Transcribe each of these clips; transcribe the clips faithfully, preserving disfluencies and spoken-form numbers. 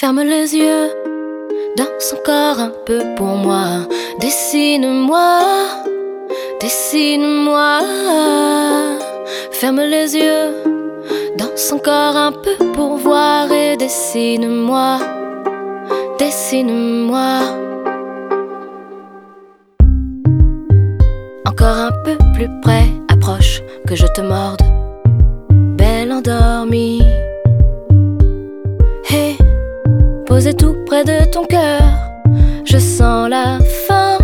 Ferme les yeux, danse encore un peu pour moi. Dessine-moi, dessine-moi. Ferme les yeux, danse encore un peu pour voir et dessine-moi, dessine-moi. Encore un peu plus près, approche que je te morde. Belle endormie. Hey, posé tout près de ton cœur, je sens la fin.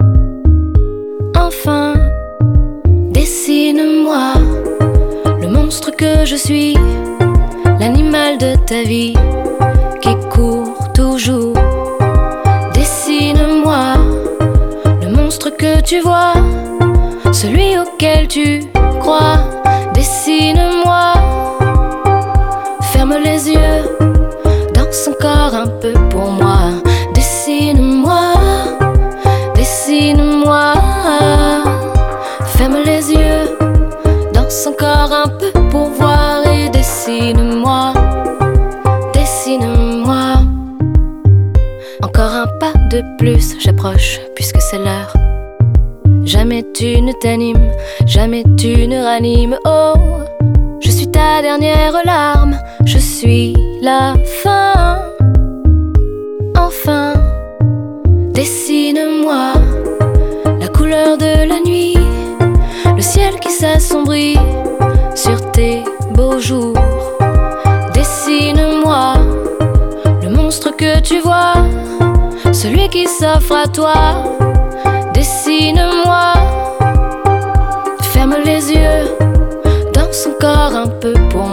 Enfin, dessine-moi le monstre que je suis, l'animal de ta vie qui court toujours. Dessine-moi le monstre que tu vois, celui auquel tu crois. Dessine-moi, ferme les yeux, danse encore un peu pour moi. Dessine-moi, dessine-moi. Ferme les yeux, danse encore un peu pour voir et dessine-moi, dessine-moi. Encore un pas de plus, j'approche puisque c'est l'heure. Jamais tu ne t'animes, jamais tu ne ranimes. Oh, je suis ta dernière larme, je suis la fin. Enfin, dessine-moi la couleur de la nuit, le ciel qui s'assombrit sur tes beaux jours. Dessine-moi le monstre que tu vois, celui qui s'offre à toi. Dessine-moi, ferme les yeux, danse encore un peu pour